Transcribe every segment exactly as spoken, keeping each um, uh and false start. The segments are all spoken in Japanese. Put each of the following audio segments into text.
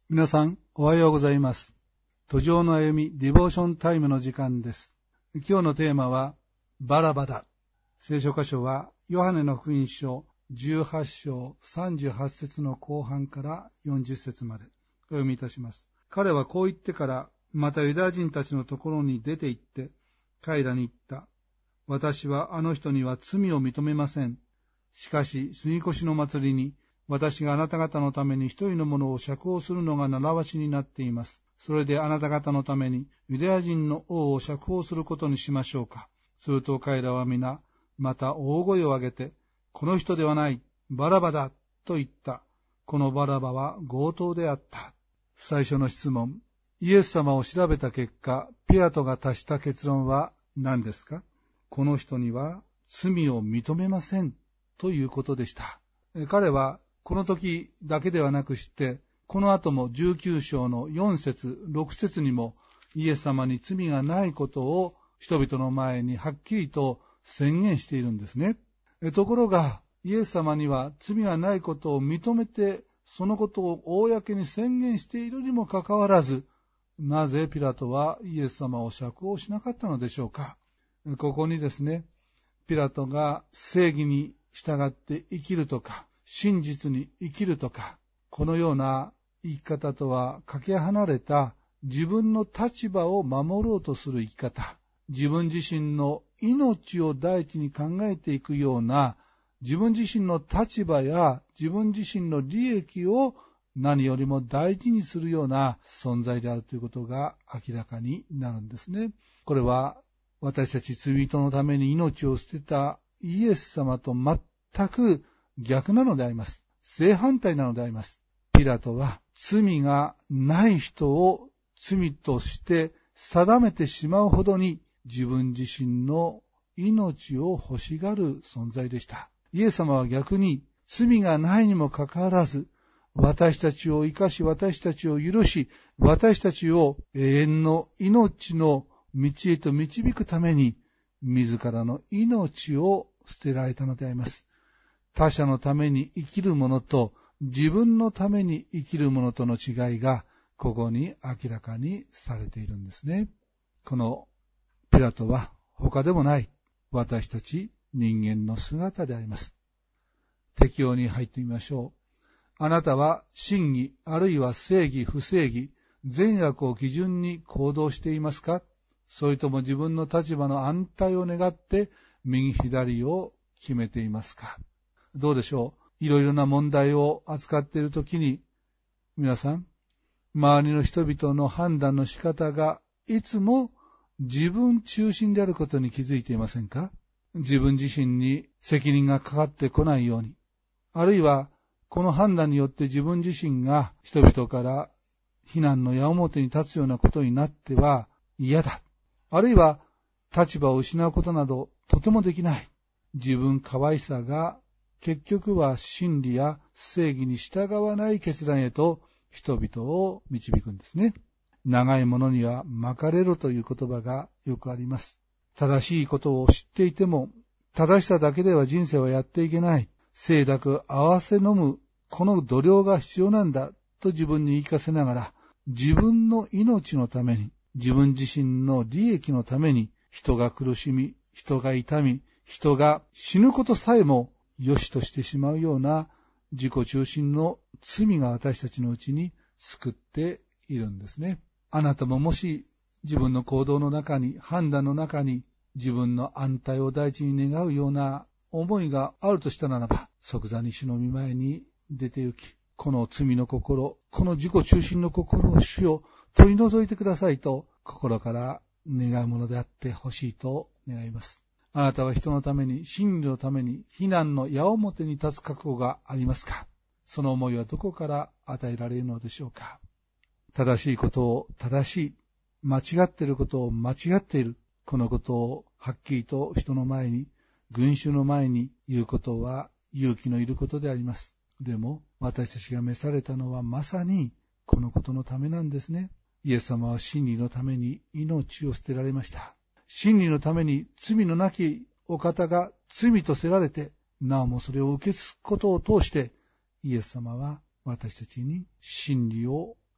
皆さんおはようございます。途上の歩みディボーションタイムの時間です。今日のテーマはバラバだ。聖書箇所はヨハネの福音書じゅうはち章さんじゅうはち節の後半からよんじゅう節までお読みいたします。彼はこう言ってからまたユダヤ人たちのところに出て行って彼らに言った。私はあの人には罪を認めません。しかし杉越の祭りに私があなた方のために一人のものを釈放するのが習わしになっています。それであなた方のためにユダヤ人の王を釈放することにしましょうか。すると彼らは皆また大声を上げて、この人ではない、バラバだと言った。このバラバは強盗であった。最初の質問。イエス様を調べた結果、ピラトが達した結論は何ですか？この人には罪を認めませんということでした。彼はこの時だけではなくして、この後もじゅうきゅう章のよん節、ろく節にもイエス様に罪がないことを人々の前にはっきりと宣言しているんですね。ところがイエス様には罪がないことを認めて、そのことを公に宣言しているにもかかわらず、なぜピラトはイエス様を釈放しなかったのでしょうか。ここにですね、ピラトが正義に従って生きるとか、真実に生きるとか、このような生き方とはかけ離れた自分の立場を守ろうとする生き方、自分自身の命を第一に考えていくような、自分自身の立場や自分自身の利益を何よりも大事にするような存在であるということが明らかになるんですね。これは私たち罪人のために命を捨てたイエス様と全く逆なのであります。正反対なのであります。ピラトは罪がない人を罪として定めてしまうほどに自分自身の命を欲しがる存在でした。イエス様は逆に罪がないにもかかわらず、私たちを生かし私たちを許し、私たちを永遠の命の道へと導くために自らの命を捨てられたのであります。他者のために生きる者と自分のために生きる者との違いがここに明らかにされているんですね。このピラトは他でもない私たち人間の姿であります。適用に入ってみましょう。あなたは真偽あるいは正義不正義善悪を基準に行動していますか？それとも自分の立場の安泰を願って右左を決めていますか？どうでしょう。いろいろな問題を扱っているときに、皆さん、周りの人々の判断の仕方がいつも自分中心であることに気づいていませんか？自分自身に責任がかかってこないように、あるいはこの判断によって自分自身が人々から非難の矢面に立つようなことになっては嫌だ。あるいは立場を失うことなどとてもできない。自分可愛さが結局は真理や正義に従わない決断へと人々を導くんですね。長いものには巻かれるという言葉がよくあります。正しいことを知っていても、正しさだけでは人生はやっていけない。清濁合わせ飲むこの度量が必要なんだと自分に言い聞かせながら、自分の命のために、自分自身の利益のために、人が苦しみ、人が痛み、人が死ぬことさえも良しとしてしまうような自己中心の罪が私たちのうちに救っているんですね。あなたももし自分の行動の中に、判断の中に自分の安泰を第一に願うような思いがあるとしたならば、即座に主の御前に出て行き、この罪の心、この自己中心の心を主よ取り除いてくださいと心から願うものであってほしいと願います。あなたは人のために、真理のために、非難の矢面に立つ覚悟がありますか？その思いはどこから与えられるのでしょうか？正しいことを正しい、間違っていることを間違っている、このことをはっきりと人の前に、群衆の前に言うことは勇気のいることであります。でも私たちが召されたのはまさにこのことのためなんですね。イエス様は真理のために命を捨てられました。真理のために罪のなきお方が罪とせられて、なおもそれを受け継ぐことを通して、イエス様は私たちに真理を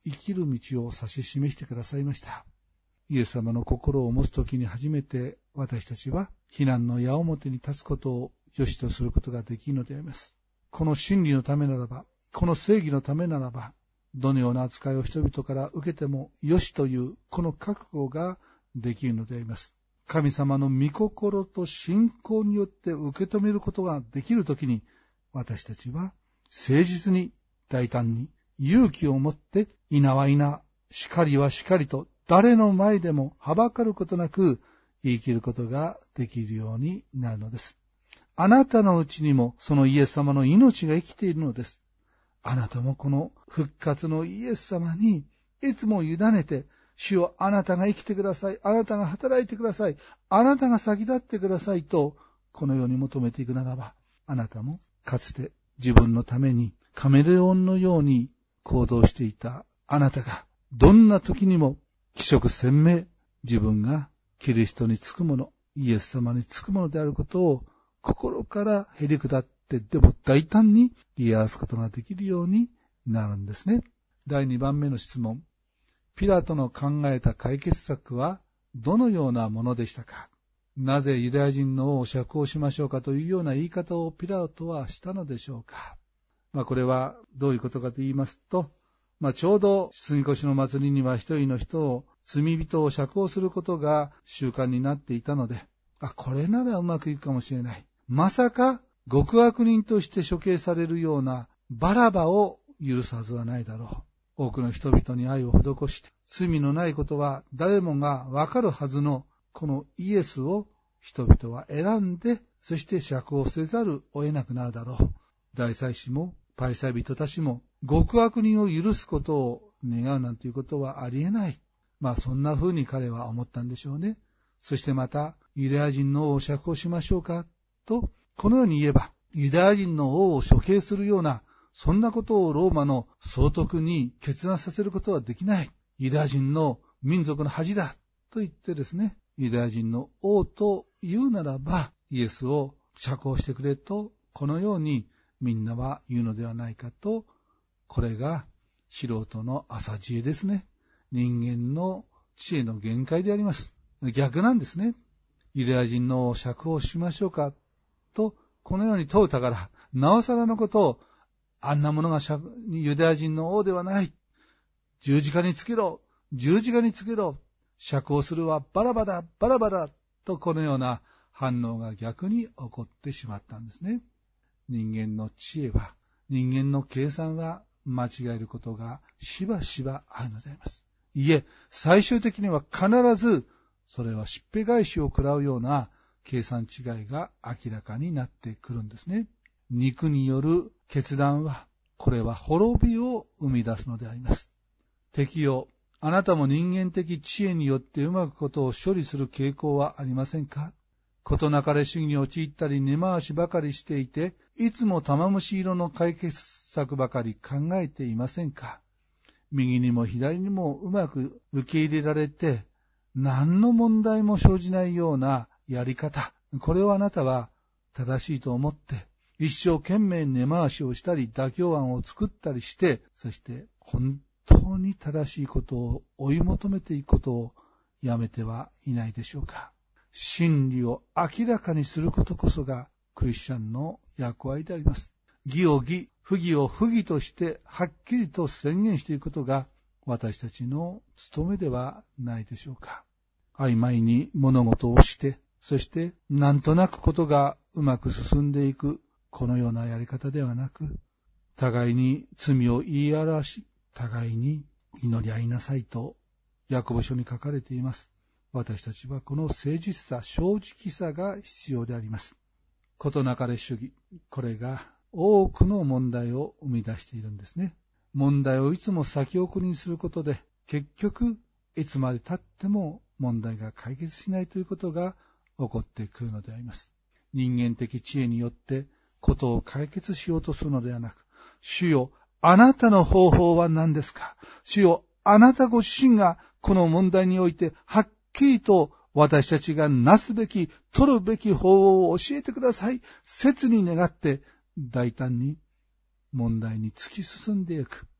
生きる道を指し示してくださいました。イエス様の心を持つときに初めて私たちは避難の矢面に立つことを良しとすることができるのであります。この真理のためならば、この正義のためならば、どのような扱いを人々から受けても良しというこの覚悟ができるのであります。神様の御心と信仰によって受け止めることができるときに、私たちは誠実に大胆に勇気を持って否は否、叱りは叱りと誰の前でもはばかることなく生きることができるようになるのです。あなたのうちにもそのイエス様の命が生きているのです。あなたもこの復活のイエス様にいつも委ねて、主よあなたが生きてください、あなたが働いてください、あなたが先立ってくださいとこのように求めていくならば、あなたもかつて自分のためにカメレオンのように行動していたあなたが、どんな時にも気色鮮明、自分がキリストにつくもの、イエス様につくものであることを心からへり下ってでも大胆に言い表すことができるようになるんですね。だいにばんめの質問。ピラトの考えた解決策はどのようなものでしたか？なぜユダヤ人の王を釈放しましょうかというような言い方をピラトはしたのでしょうか？まあこれはどういうことかと言いますと、まあちょうど杉越の祭りには一人の人を、罪人を釈放することが習慣になっていたので、あ、これならうまくいくかもしれない。まさか極悪人として処刑されるようなバラバを許すはずはないだろう。多くの人々に愛を施して、罪のないことは誰もがわかるはずのこのイエスを人々は選んで、そして釈放せざるを得なくなるだろう。大祭司もパイサイ人たちも極悪人を許すことを願うなんていうことはありえない。まあそんな風に彼は思ったんでしょうね。そしてまたユダヤ人の王を釈放しましょうかと、このように言えばユダヤ人の王を処刑するようなそんなことをローマの総督に決断させることはできない。ユダヤ人の民族の恥だと言ってですね、ユダヤ人の王と言うならばイエスを釈放してくれと、このようにみんなは言うのではないかと、これが素人の浅知恵ですね。人間の知恵の限界であります。逆なんですね。ユダヤ人の王を釈放しましょうかとこのように問うたから、なおさらのことを、あんなものがユダヤ人の王ではない。十字架につけろ、十字架につけろ。釈放するはバラバだ、バラバだ。とこのような反応が逆に起こってしまったんですね。人間の知恵は、人間の計算は間違えることがしばしばあるのであります。いえ、最終的には必ずそれはしっぺ返しを食らうような計算違いが明らかになってくるんですね。肉による決断は、これは滅びを生み出すのであります。敵よ、あなたも人間的知恵によってうまくことを処理する傾向はありませんか？事なかれ主義に陥ったり根回しばかりしていて、いつも玉虫色の解決策ばかり考えていませんか？右にも左にもうまく受け入れられて、何の問題も生じないようなやり方、これをあなたは正しいと思って、一生懸命根回しをしたり妥協案を作ったりして、そして本当に正しいことを追い求めていくことをやめてはいないでしょうか。真理を明らかにすることこそがクリスチャンの役割であります。義を義、不義を不義としてはっきりと宣言していくことが私たちの務めではないでしょうか。曖昧に物事をして、そしてなんとなくことがうまく進んでいくこのようなやり方ではなく、互いに罪を言い表し、互いに祈り合いなさいとヤコブ書に書かれています。私たちはこの誠実さ、正直さが必要であります。事なかれ主義、これが多くの問題を生み出しているんですね。問題をいつも先送りにすることで、結局いつまで経っても問題が解決しないということが起こってくるのであります。人間的知恵によってことを解決しようとするのではなく、主よ、あなたの方法は何ですか？主よ、あなたご自身がこの問題においてはっきりと私たちがなすべき、取るべき方法を教えてください。切に願って大胆に問題に突き進んでいく。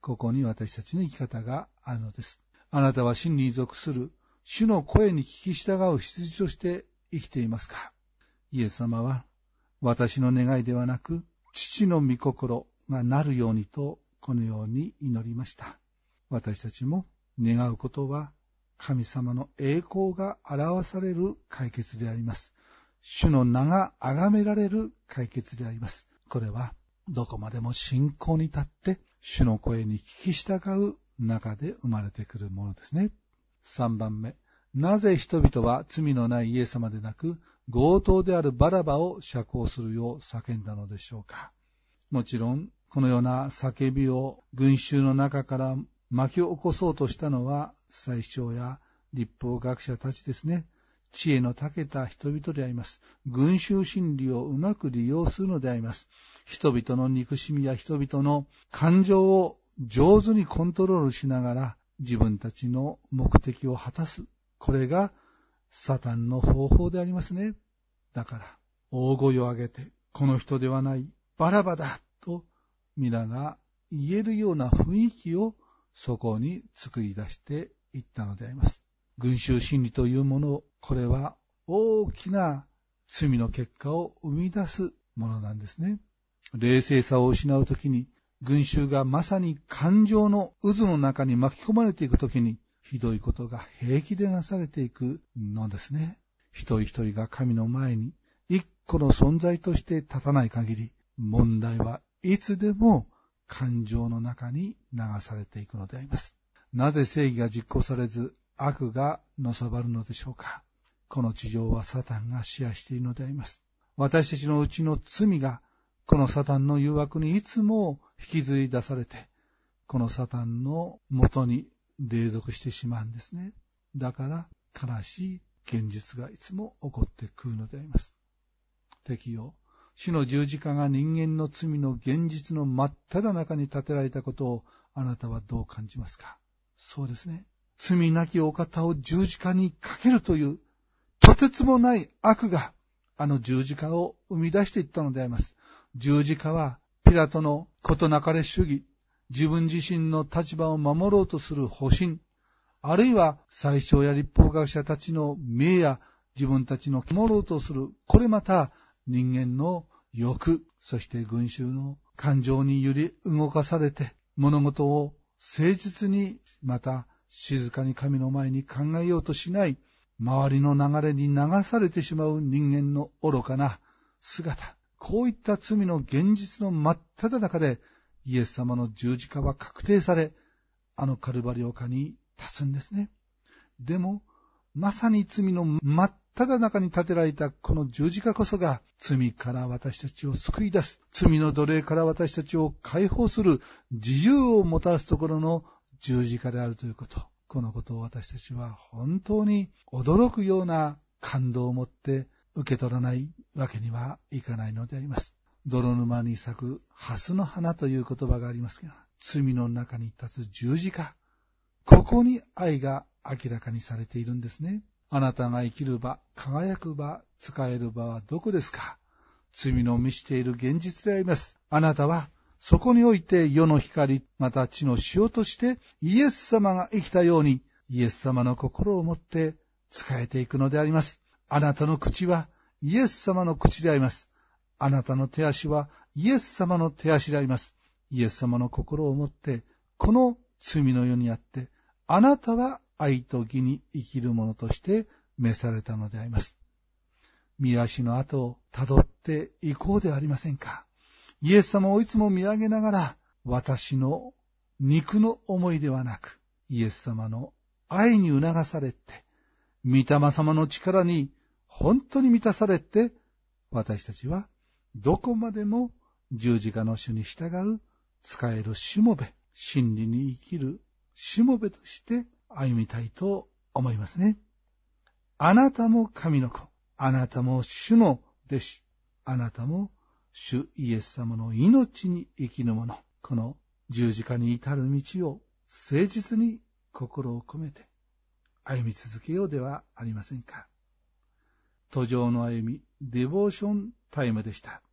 ここに私たちの生き方があるのです。あなたは真に属する主の声に聞き従う羊として生きていますか？イエス様は私の願いではなく父の御心がなるようにとこのように祈りました。私たちも願うことは神様の栄光が表される解決であります。主の名が崇められる解決であります。これはどこまでも信仰に立って主の声に聞き従う中で生まれてくるものですね。さんばんめ、なぜ人々は罪のないイエス様でなく強盗であるバラバを釈放するよう叫んだのでしょうか。もちろんこのような叫びを群衆の中から巻き起こそうとしたのは祭司長や律法学者たちですね。知恵の長けた人々であります。群衆心理をうまく利用するのであります。人々の憎しみや人々の感情を上手にコントロールしながら自分たちの目的を果たす。これがサタンの方法でありますね。だから大声を上げて、この人ではないバラバだと皆が言えるような雰囲気をそこに作り出していったのであります。群衆心理というもの、これは大きな罪の結果を生み出すものなんですね。冷静さを失うときに、群衆がまさに感情の渦の中に巻き込まれていくときに、ひどいことが平気でなされていくのですね。一人一人が神の前に一個の存在として立たない限り、問題はいつでも感情の中に流されていくのであります。なぜ正義が実行されず悪がのさばるのでしょうか。この地上はサタンが支配しているのであります。私たちのうちの罪がこのサタンの誘惑にいつも引きずり出されて、このサタンの元に隷属してしまうんですね。だから悲しい現実がいつも起こってくるのであります。敵よ、主の十字架が人間の罪の現実の真っ只中に立てられたことをあなたはどう感じますか？そうですね。罪なきお方を十字架にかけるというとてつもない悪があの十字架を生み出していったのであります。十字架はピラトの事なかれ主義、自分自身の立場を守ろうとする保身、あるいは祭司長や律法学者たちの命や自分たちの守ろうとする、これまた人間の欲、そして群衆の感情に揺り動かされて物事を誠実にまた静かに神の前に考えようとしない、周りの流れに流されてしまう人間の愚かな姿、こういった罪の現実の真っ只中でイエス様の十字架は確定され、あのカルバリオ家に立つんですね。でもまさに罪の真っ只中に立てられたこの十字架こそが罪から私たちを救い出す、罪の奴隷から私たちを解放する自由をもたらすところの十字架であるということ。このことを私たちは本当に驚くような感動を持って受け取らないわけにはいかないのであります。泥沼に咲く蓮の花という言葉がありますが、罪の中に立つ十字架、ここに愛が明らかにされているんですね。あなたが生きる場、輝く場、使える場はどこですか？罪の満ちている現実であります。あなたはそこにおいて世の光、また地の塩としてイエス様が生きたように、イエス様の心を持って仕えていくのであります。あなたの口はイエス様の口であります。あなたの手足はイエス様の手足であります。イエス様の心を持ってこの罪の世にあって、あなたは愛と義に生きる者として召されたのであります。御足の後をたどっていこうではありませんか。イエス様をいつも見上げながら、私の肉の思いではなく、イエス様の愛に促されて、御霊様の力に本当に満たされて、私たちはどこまでも十字架の主に従う、使えるしもべ、真理に生きるしもべとして歩みたいと思いますね。あなたも神の子、あなたも主の弟子、あなたも主イエス様の命に生きる者、この十字架に至る道を誠実に心を込めて歩み続けようではありませんか。途上の歩み、デボーションタイムでした。